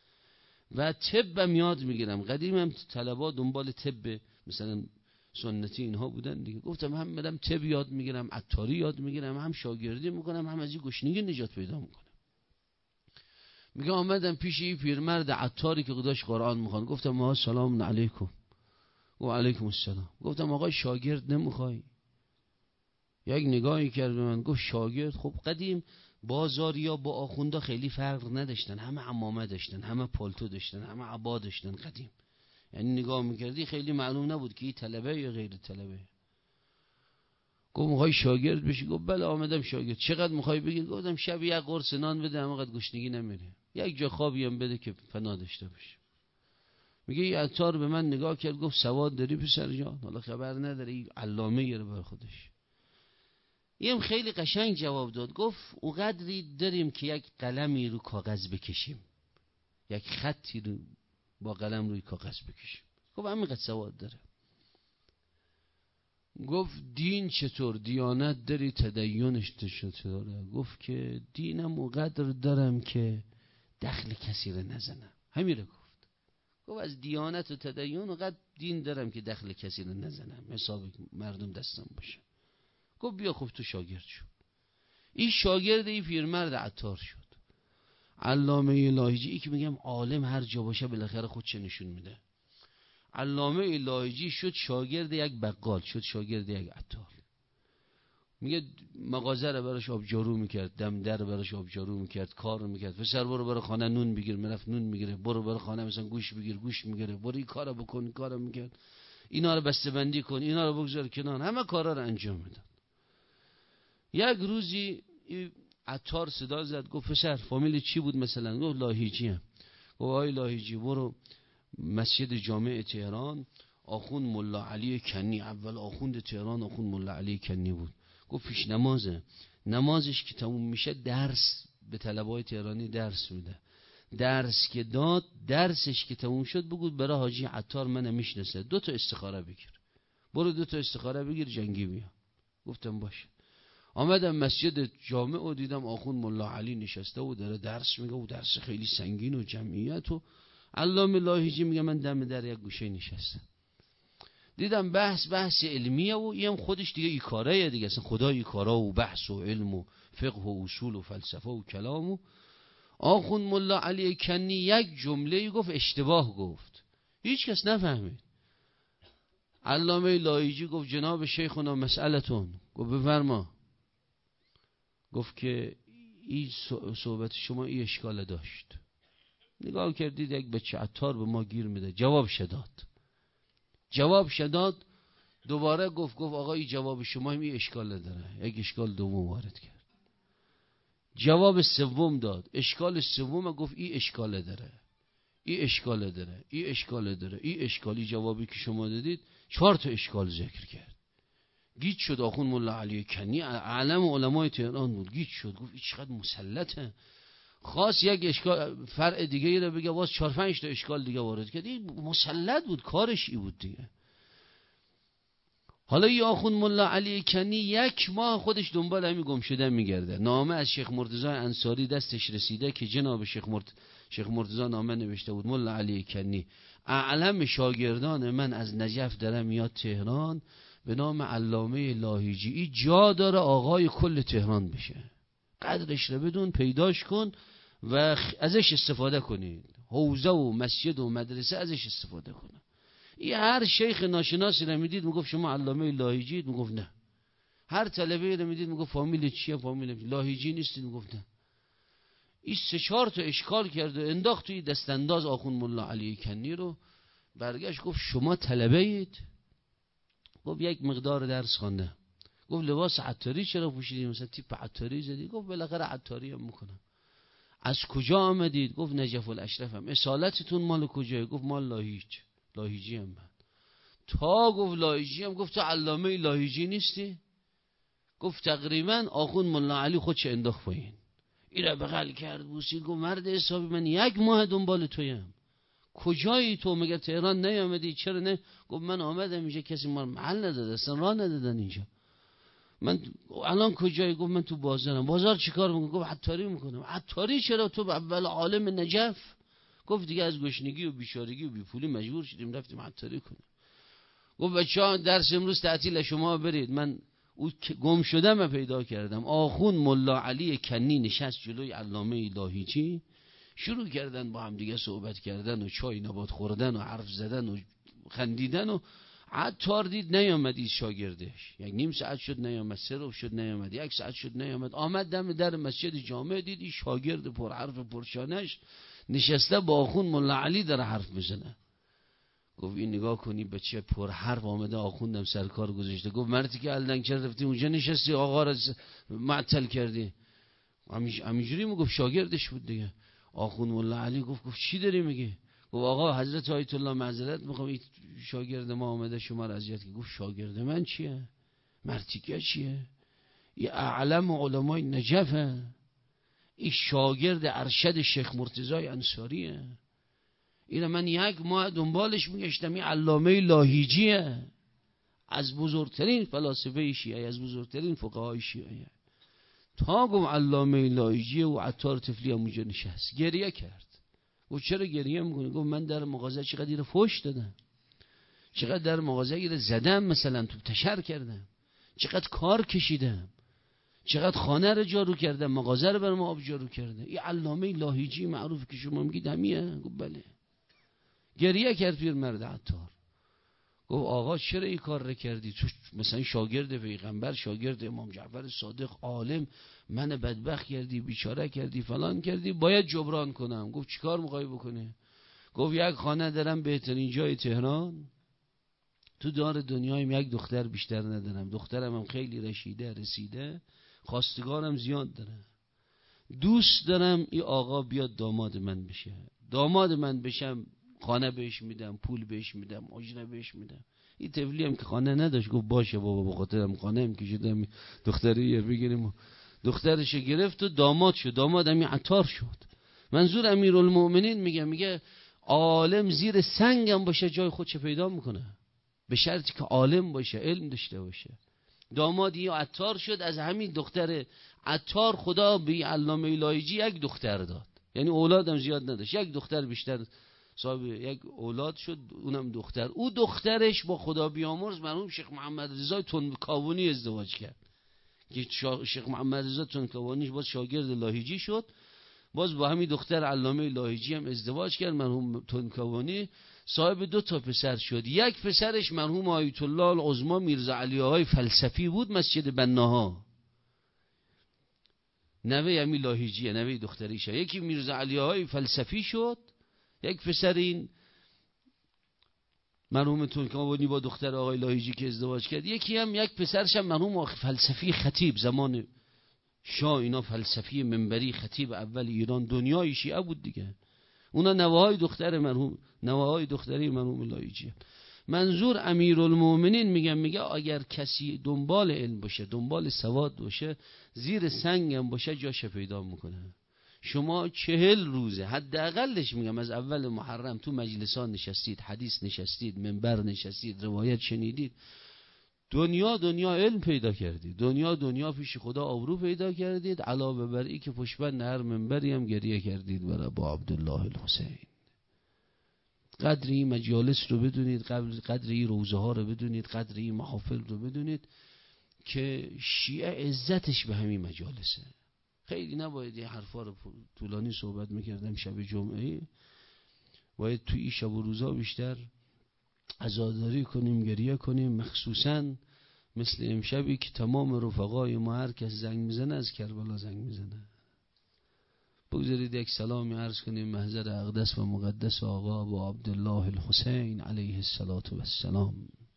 و طبم یاد میگیرم. قدیم هم طلبا دنبال طب مثلا سنتی اینها بودن دیگه. گفتم هم برم طب یاد میگیرم، عطاری یاد میگیرم، هم شاگردی میکنم، هم از این گشنگی نجات پیدا میکنم. میگه آمدم پیش این پیرمرد عطاری که داشت قرآن میخوان. گفتم ما سلام علیکم. و علیکم السلام. گفتم آقای شاگرد نمیخوای؟ یک نگاهی کرد به من، گفت شاگرد؟ خب قدیم بازاریا با آخوندا خیلی فرق نداشتن، همه عمامه داشتن، همه پالتو داشتن، همه عبا داشتن قدیم، یعنی نگاه میکردی خیلی معلوم نبود که این طلبه یا غیر طلبه. گفت میخوای شاگرد بشی؟ گفت بله آمدم شاگرد. چقدر میخوای بگیر؟ گفتم شب یک قرص نان بده، همینقدر گشنگی نمیره، یک جا خوابی هم بده که پناه داشته باشه. میگه این عطار به من نگاه کرد، گفت سواد داری پسر جان؟ حالا خبر نداره این علامه یه بر خودش. یم خیلی قشنگ جواب داد، گفت اونقدری داریم که یک قلمی رو کاغذ بکشیم، یک خطی رو با قلم روی کاغذ بکشیم. گفت همینقدر سواد داره. گفت دین چطور؟ دیانت داری؟ تدینش چطوره؟ گفت که دینم اونقدر دارم که دخل کسی رو نزنم. همین رو گفت. گفت از دیانت و تدین اونقدر دین دارم که دخل کسی رو نزنم، حساب مردم دستم باشه. گفت بیا خب تو شاگرد شو. این شاگرد این پیرمرد عطار شد. علامه لاهیجی، ای که میگم عالم هر جا باشه بالاخره خودش نشون میده. علامه لاهیجی شد شاگرد یک بقال، شد شاگرد یک عطار. میگه مغازه رو براش آبجارو میکرد، دمدر براش آبجارو میکرد، کار میکرد. پسر برو برو خانه نون بگیر، میرفت نون میگیره. برو برو خانه مثلا گوش بگیر، گوش میگیره. برو این کارو بکن، این کارو میکرد. اینا رو بسته بندی کن، اینا رو بگذار کنار، همه کارا رو انجام میداد. یک روزی عطار صدا زد، گفت پسر فامیل چی بود مثلا؟ گفت لاهیجی هم. گفت آی لاهیجی برو مسجد جامع تهران، آخوند ملا علی کنی، اول آخوند تهران آخوند ملا علی کنی بود. گفت پیش نمازه، نمازش که تموم میشه درس به طلبای تهرانی درس میده. درس که داد، درسش که تموم شد بگو برای حاجی عطار من میشناسه، دو تا استخاره بگیر، برو دو تا استخاره بگیر جنگی بیا. گفتم باشه. آمدم مسجد جامع و دیدم آخوند ملا علی نشسته و داره درس میگه و درس خیلی سنگین و جمعیت و علامه لاهیجی میگه من دم در یک گوشه نشستم. دیدم بحث بحث علمیه و این خودش دیگه ای کاره دیگه، اصلا خدا ای کارا و بحث و علم و فقه و اصول و فلسفه و کلام. و آخوند ملا علی کنی یک جمله گفت اشتباه گفت، هیچ کس نفهمید. علامه لایجی گفت جناب شیخنا مسئلتون. گفت بفرما. گفت که این صحبت شما این اشکال داشت. نگاه کردید یک بچه عطار به ما گیر میده، جواب شداد جواب شداد دوباره گفت گفت آقا این جواب شما این اشکال داره، یک اشکال دوم وارد کرد. جواب سوم داد، اشکال سوم گفت این اشکال داره، این اشکال داره، این اشکال داره، این اشکالی جوابی که شما دادید چهار تا اشکال ذکر کرد. گیج شد آخوند ملا علی کنی، علم علمای تهران بود، گیج شد، گفت این چقدر مسلطه. خاص یک اشکال فرع دیگه ای رو بگه، باز چهار پنج تا اشکال دیگه وارد کرد. این مسلط بود، کارش ای بود دیگه. حالا این آخوند ملا علی کنی یک ماه خودش دنبال همین گم شدن میگرده. نامه از شیخ مرتضی انصاری دستش رسیده که جناب شیخ مرت... شیخ مرتضی نامه نوشته بود ملا علی کنی اعلم شاگردان من از نجف دارم میاد تهران به نام علامه لاهیجی، این جا داره آقای کل تهران بشه، قدرش رو بدون، پیداش کن و ازش استفاده کنید، حوزه و مسجد و مدرسه ازش استفاده کنه. این هر شیخ ناشناسی رو میدید میگفت شما علامه لاهیجی، میگفت نه. هر طلبه رو میدید میگفت فامیل چیه، فامیل لاهیجی نیستید، میگفت نه. این سه چهار تا اشکال کرد و انداخت توی دستانداز آخوند ملا علی کنی رو. برگشت گفت شما طلبه اید؟ گفت یک مقدار درس خوانده. گفت لباس عطاری چرا پوشیدی، مثلا تیپ عطاری زدی؟ گفت بالاخره عطاری هم میکنم. از کجا آمدید؟ گفت نجف الاشرفم. اصالتتون مال کجایی؟ گفت مال لاهیج، لاهیجی هم من. تا گفت لاهیجی هم، گفت تو علامه لاهیجی نیستی؟ گفت تقریبا آخوند ملا علی خودش انداخت پایین، ایره بغل کرد بوسید، گفت مرد حسابی من یک ماه دنبال تویم، کجایی تو؟ مگر تهران نیامدی؟ چرا نه؟ گفت من آمدم اینجا، کسی ما محل نداده، اصلا راه ندادن اینجا. من الان کجایی؟ گفت من تو بازارم. بازار چیکار میکنم؟ گفت عطاری میکنم. عطاری چرا؟ تو اول عالم نجف. گفت دیگه از گشنگی و بیچارگی و بیپولی مجبور شدیم رفتیم عطاری کنیم. گفت بچه‌ها درس امروز تعطیل، شما برید. من او گم شدم پیدا کردم. آخوند ملا علی کنی نشست جلوی علامه لاهیجی، شروع کردن با هم دیگه صحبت کردن و چای نبات خوردن و حرف زدن و خندیدن. و عطار دید نیامد شاگردش، یک نیم ساعت شد نیامد، سه رو شد نیامد، یک ساعت شد نیامد. آمد دم در مسجد جامع، دید این شاگرد پر حرف پرشانش نشسته با آخوند ملا علی در حرف میزنه. گفت این نگاه کنی بچه پر حرف آمده آخوندم سرکار گذاشته. گفت مردی که الدنگ چرا رفتی اونجا نشستی آقا را معطل کردی؟ همینجوری میگفت، شاگردش بود دیگه. آخوند ملا علی گفت گفت چی داری میگی؟ گفت آقا حضرت آیت الله معذرت میخوام، این شاگرد ما آمده شما را اذیت کرد. گفت شاگرد من چیه؟ مرتیکه چیه؟ این اعلم علمای نجفه، این شاگرد ارشد شیخ مرتضی انصاریه. این من یک ماه دنبالش میگشتم، این علامه لاهیجیه، از بزرگترین فلاسفه شیعه، از بزرگترین فقهای شیعه. تا گم علامه لاهیجی و عطار طفلی هم اونجا نشست، گریه کرد. گفت چرا گریه میکنی؟ گفت من در مغازه چقدر ایره فوش دادم، چقدر در مغازه ایره زدم، مثلا تو تشر کردم، چقدر کار کشیدم، چقدر خانه رو جارو کردم، مغازه رو برام آب جارو کردم. این علامه لاهیجی معروف که شما میگید همیه؟ گفت بله. گریه کرد پیر مرد عطار. گفت آقا چرا این کار رو کردی؟ تو مثلا شاگرد پیغمبر، شاگرد امام جعفر صادق، عالم، من بدبخت کردی، بیچاره کردی، فلان کردی، باید جبران کنم. گفت چیکار میخوای بکنی؟ گفت یک خانه دارم بهترین جای تهران، تو دار دنیایم یک دختر بیشتر ندارم، دخترم هم خیلی رشیده رسیده، خواستگارم زیاد داره، دوست دارم این آقا بیاد داماد من بشه. داماد من بشم خانه بهش میدم، پول بهش میدم، اجره بهش میدم. این طفلی هم که خانه نداشت گفت باشه بابا، بخاطرم خانه هم که شدم دختریه بگیریم. دخترش گرفت و داماد شد. داماد همی عطار شد. منظور امیرالمؤمنین میگه میگه عالم زیر سنگم باشه جای خودش پیدا میکنه، به شرطی که عالم باشه، علم داشته باشه. دامادی عطار شد. از همین دختر عطار خدا به علامه لاهیجی یک دختر داد، یعنی اولادم زیاد نداشت، یک دختر بیشتر صاحب یک اولاد شد، اونم دختر. او دخترش با خدا بیامرز مرحوم شیخ محمد رضا تنکاوانی ازدواج کرد که شیخ محمد رضا تنکاوانی باز شاگرد لاهیجی شد، باز با همین دختر علامه لاهیجی هم ازدواج کرد. مرحوم تنکاوانی صاحب دو تا پسر شد. یک پسرش مرحوم آیت الله العظما میرزا علی آقای فلسفی بود، مسجد بناها، نوه امی لاهیجیه، نوه دختریشه. یکی میرزا علی آقای فلسفی شد، یک پسر این مرحوم تنکاوانی با دختر آقای لاهیجی که ازدواج کرد. یکی هم یک پسرش هم مرحوم فلسفی خطیب، زمان شاه اینا فلسفی منبری خطیب اول ایران، دنیای شیعه بود دیگه. اونا نوه‌های دختر مرحوم، نوه‌های دختری مرحوم لاهیجی. منظور امیرالمومنین میگم، میگه اگر کسی دنبال علم باشه، دنبال سواد باشه، زیر سنگ هم باشه جاش پیدا میکنه. شما چهل روزه حداقلش میگم از اول محرم تو مجلسان نشستید، حدیث نشستید، منبر نشستید، روایت شنیدید، دنیا دنیا علم پیدا کردید، دنیا دنیا پیش خدا آبرو پیدا کردید، علاوه بر این که پشتبند هر منبری هم گریه کردید برای ابا عبدالله الحسین. قدر این مجالس رو بدونید، قدر این روزه ها رو بدونید، قدر این محافل رو بدونید که شیعه عزتش به همین مجالسه. خیلی نباید این حرفا رو طولانی صحبت میکردم شب جمعه، باید توی این شب و روزا بیشتر عزاداری کنیم، گریه کنیم، مخصوصا مثل امشبی که تمام رفقای ما هر کس زنگ میزنه از کربلا زنگ میزنه. بگذارید یک سلامی عرض کنیم محضر اقدس و مقدس آقا ابا عبدالله الحسین علیه السلام.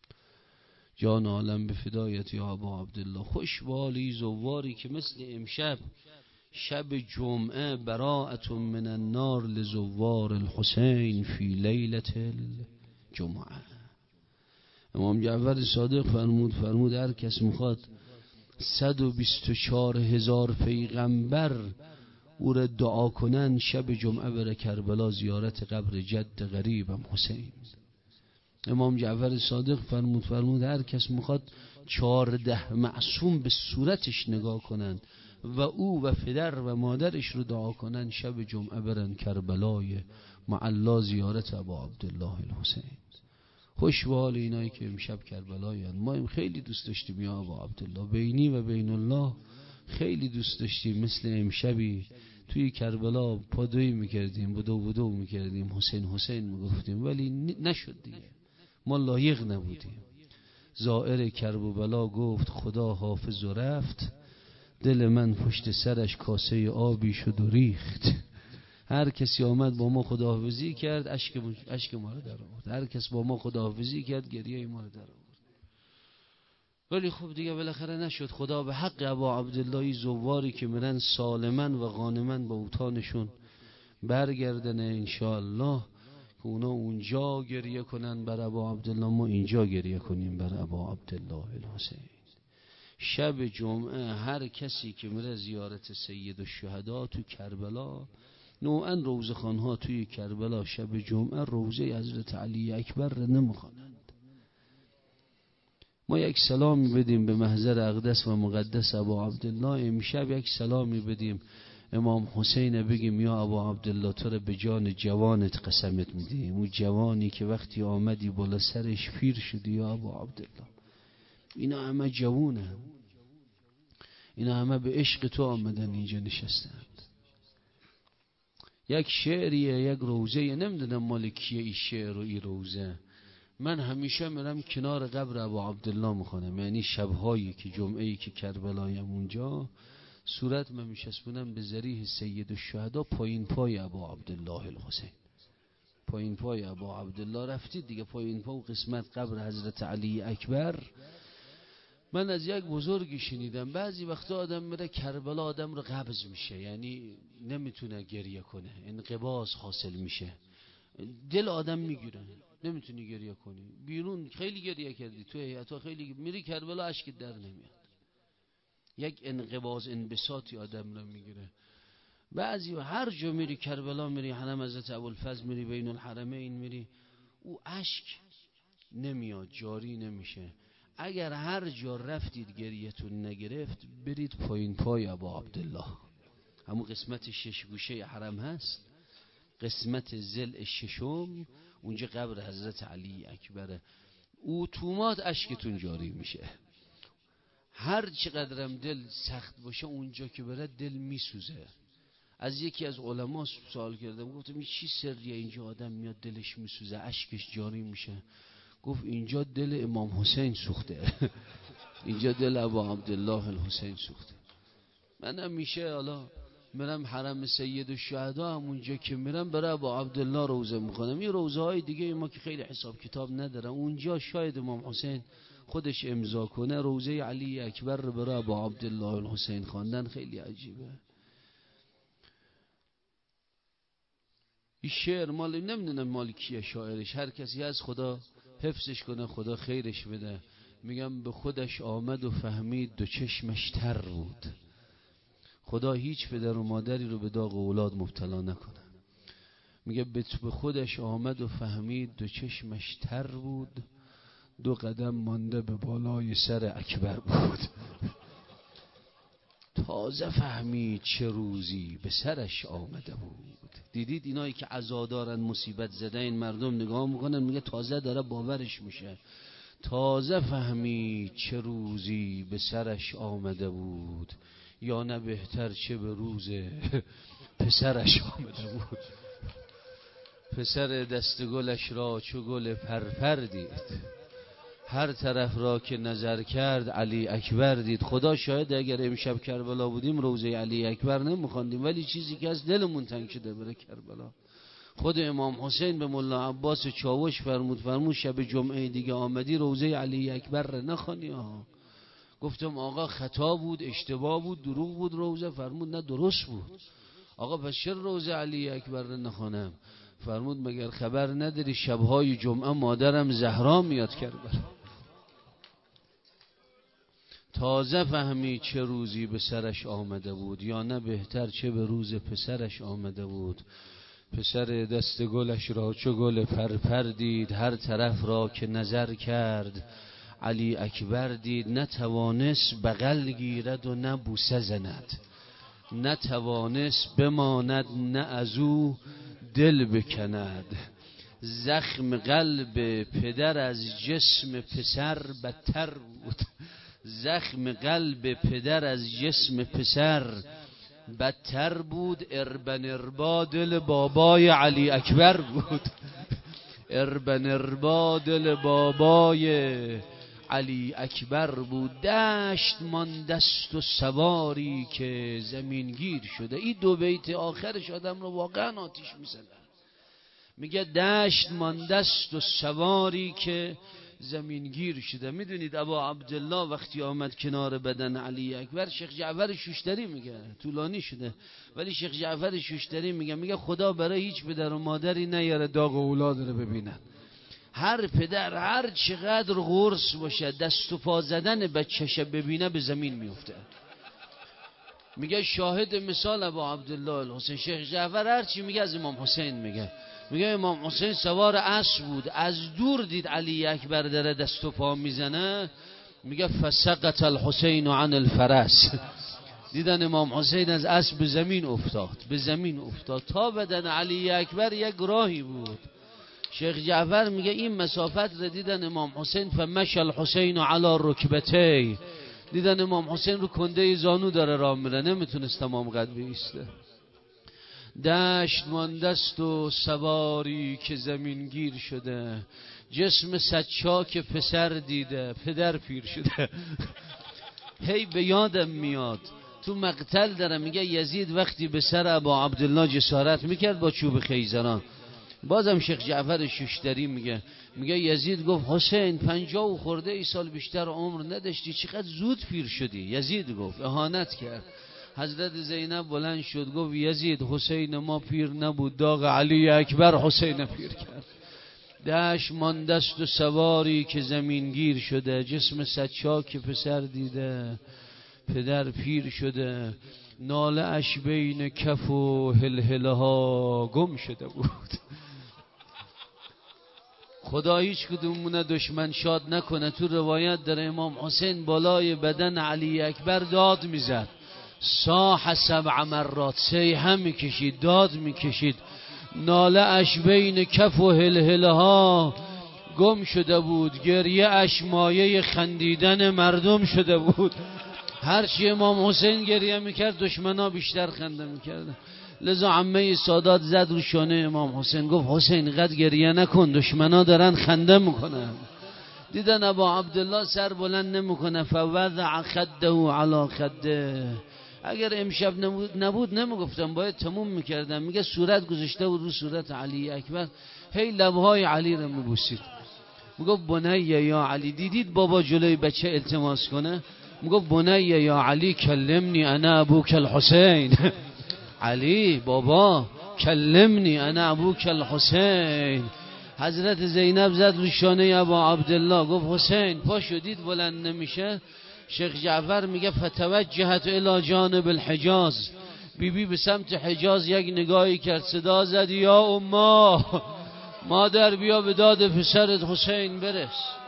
جان عالم به فدایت یا ابا عبدالله. خوش بالی زواری که مثل امشب شب جمعه براءت من النار لزوار الحسین فی لیلة الجمعه. امام جعفر صادق فرمود فرمود هر کس میخواد صد و بیست و چهار هزار پیغمبر او را دعا کنن، شب جمعه بره کربلا زیارت قبر جد غریبم حسین. امام جعفر صادق فرمود فرمود هر کس میخواد چهارده معصوم به صورتش نگاه کنن و او و پدر و مادرش رو دعا کنن، شب جمعه برن کربلای معلا زیارت ابا عبدالله الحسین. خوش به حال اینایی که امشب کربلایند. ما هم خیلی دوست داشتیم یا ابا عبدالله، بینی و بین الله خیلی دوست داشتیم مثل امشبی توی کربلا پادویی میکردیم، بدو بدو میکردیم، حسین حسین میگفتیم، ولی نشد دیگه، ما لایق نبودیم. زائر کرب و بلا گفت خدا حافظ و رفت، دل من پشت سرش کاسه آبی شد و ریخت. هر کسی آمد با ما خداحافظی کرد، اشک اشک ما رو در آورد. هر کس با ما خداحافظی کرد، گریه ما رو در آورد. ولی خب دیگه بالاخره نشد. خدا به حق ابا عبدالله زواری که میرن سالمن و غانمن با اوتانشون برگردنه انشاءالله، که اونا اونجا گریه کنن بر ابا عبدالله، ما اینجا گریه کنیم بر ابا عبدالله الحسین. شب جمعه هر کسی که میره زیارت سید الشهدا تو کربلا، نوعا روزه خانها توی کربلا شب جمعه روزه حضرت علی اکبر را نمیخوانند. ما یک سلامی بدیم به محضر اقدس و مقدس ابا عبدالله. امشب یک سلامی بدیم امام حسین، بگیم یا ابا عبدالله تو را به جان جوانت قسمت میدیم، اون جوانی که وقتی آمدی بالا سرش پیر شدی یا ابا عبدالله. اینا همه جوونه، اینا همه به عشق تو آمدن اینجا نشستند. یک شعریه، یک روزه، نمیدونم مال کیه این شعر و این روزه. من همیشه میرم کنار قبر ابا عبدالله میخونم، یعنی شبهایی که جمعه‌ای که کربلایم اونجا صورت من میشسبونم به ذریح سید الشهدا پایین پای ابا عبدالله الحسین. پایین پای ابا عبدالله رفتید دیگه، پایین پا و قسمت قبر حضرت علی اکبر. من از یک بزرگی شنیدم بعضی وقتا آدم میره کربلا آدم رو قبض میشه، یعنی نمیتونه گریه کنه، انقباض حاصل میشه، دل آدم میگیره، نمیتونی گریه کنی. بیرون خیلی گریه کردی، تو هیئتا خیلی، میری کربلا اشک در نمیاد، یک انقباض انبساطی آدم رو میگیره. بعضی هر جا میری کربلا، میری حرم حضرت ابوالفضل، میری بین الحرمین، میری او اشک نمیاد، جاری نمیشه. اگر هر جا رفتید گریه‌تون نگرفت، برید پایین پای ابا عبدالله، همون قسمت شش گوشه حرم هست، قسمت ضلع ششم اونجا قبر حضرت علی اکبره. اتومات اشکتون جاری میشه. هر چقدرم دل سخت باشه اونجا که بره دل میسوزه. از یکی از علما سوال کردم، گفتم این چی سریه اینجا آدم میاد دلش میسوزه اشکش جاری میشه؟ گفت اینجا دل امام حسین سوخته. اینجا دل ابا عبدالله الحسین سوخته. من همیشه حالا میرم حرم سید الشهدا، همونجا که میرم برای ابا عبدالله روزه میکنم. این روزه های دیگه ما که خیلی حساب کتاب ندارم، اونجا شاید امام حسین خودش امضا کنه روزه علی اکبر رو برای ابا عبدالله الحسین خواندن. خیلی عجیبه. این شعر مال نمیدونم مال کیه شاعرش، هر کسی از خدا حفظش کنه، خدا خیرش بده. میگم به خودش آمد و فهمید دو چشمش تر بود. خدا هیچ پدر و مادری رو به داغ اولاد مبتلا نکنه. میگه به خودش آمد و فهمید دو چشمش تر بود، دو قدم مانده به بالای سر اکبر بود. تازه فهمید چه روزی به سرش آمده بود. دیدید اینایی که عزادارن مصیبت زده این مردم نگاه میکنن، میگه تازه داره باورش میشه. تازه فهمید چه روزی به سرش آمده بود، یا نه بهتر چه به روز پسرش آمده بود. پسر دست گلش را چو گل پرپر دید، هر طرف را که نظر کرد علی اکبر دید. خدا شاید اگر امشب کربلا بودیم روزه علی اکبر نمیخواندیم، ولی چیزی که از دلمون تنگ شده بره کربلا. خود امام حسین به مولا عباس چاوش فرمود فرمود شب جمعه دیگه آمدی روزه علی اکبر را نخوانی ها. گفتم آقا خطا بود، اشتباه بود، دروغ بود روزه؟ فرمود نه درست بود. آقا پس چرا روزه علی اکبر را نخوانم؟ فرمود مگر خبر نداری شبهای جمعه مادرم زهرا میاد کربلا. تازه فهمی چه روزی به سرش آمده بود، یا نه بهتر چه به روز پسرش آمده بود. پسر دست گلش را چو گل پرپر دید، هر طرف را که نظر کرد علی اکبر دید. نتوانست بغل گیرد و نه بوسه زند، نتوانست بماند نه از او دل بکند. زخم قلب پدر از جسم پسر بدتر بود. زخم قلب پدر از جسم پسر بدتر بود. اربن اربا دل بابای علی اکبر بود. اربن اربا دل بابای علی اکبر بود. دشت ماندست و سواری که زمینگیر شده. این دو بیت آخرش آدم رو واقعا آتیش میزنه. میگه دشت ماندست و سواری که زمینگیر شده. میدونید ابا عبدالله وقتی آمد کنار بدن علی اکبر، شیخ جعفر شوشتری میگه، طولانی شده ولی شیخ جعفر شوشتری میگه میگه خدا برای هیچ پدر و مادری نیاره داغ اولاد رو ببینن. هر پدر هر چقدر غرس باشه دست و پا زدن بچه‌ش ببینه به زمین میفته. میگه شاهد مثال ابا عبدالله الحسین شیخ جعفر هر چی میگه از امام حسین میگه. میگه امام حسین سوار اسب بود، از دور دید علی اکبر داره دست و پا میزنه، میگه فسقط الحسین عن الفرس. دیدن امام حسین از اسب به زمین افتاد، به زمین افتاد. تا بدن علی اکبر یک راهی بود. شیخ جعفر میگه این مسافت رو دیدن امام حسین فمشى الحسین علی رکبتی. دیدن امام حسین رو کنده زانو داره راه میره، نمیتونست تمام قد بیسته. دشت ماندست و سواری که زمینگیر شده، جسم صدچاک پسر دیده، پدر پیر شده. هی به یادم میاد تو مقتل داره میگه یزید وقتی به سر ابا عبدالله جسارت میکرد با چوب خیزران. بازم شیخ جعفر شوشتری میگه میگه یزید گفت حسین پنجاه و خورده ای سال بیشتر عمر نداشتی، چقدر زود پیر شدی. یزید گفت، اهانت کرد. حضرت زینب بلند شد گفت یزید حسین ما پیر نبود، داغ علی اکبر حسین پیر کرد. دشت ماندست و سواری که زمینگیر شده، جسم صدچاک پسر دیده، پدر پیر شده. ناله اش بین کف و هلهله ها گم شده بود. خدا هیچ کدومونه دشمن شاد نکنه. تو روایت در امام حسین بالای بدن علی اکبر داد میزد، صاح سبع مرات، سیحه میکشید، داد میکشید. ناله اش بین کف و هلهله ها گم شده بود، گریه اش مایه خندیدن مردم شده بود. هرچی امام حسین گریه میکرد دشمنا بیشتر خنده میکردن. لذا عمه سادات زد رو شانه امام حسین گفت حسین قد گریه نکن، دشمنا دارن خنده میکنن. دیدن ابا عبدالله سر بلند نمیکنه، فوضع خده علی خده. اگر امشب نبود, نبود نمیگفتم، باید تموم میکردم. میگه صورت گذاشته بود رو صورت علی اکبر، هی لبهای علی رو میبوسید. میگفت بنیه یا علی، دیدید بابا جلوی بچه التماس کنه؟ میگفت بنیه یا علی کلمنی انا ابوک الحسین. علی بابا کلمنی انا ابوک الحسین. حضرت زینب زد رو شانه ابا عبدالله گفت حسین پاشو. دید بلند نمیشه، شیخ جعفر میگه فتوجهت الی جانب الحجاز. بی بی به سمت حجاز یک نگاهی کرد، صدا زد یا اما، مادر بیا به داد پسرت حسین برس.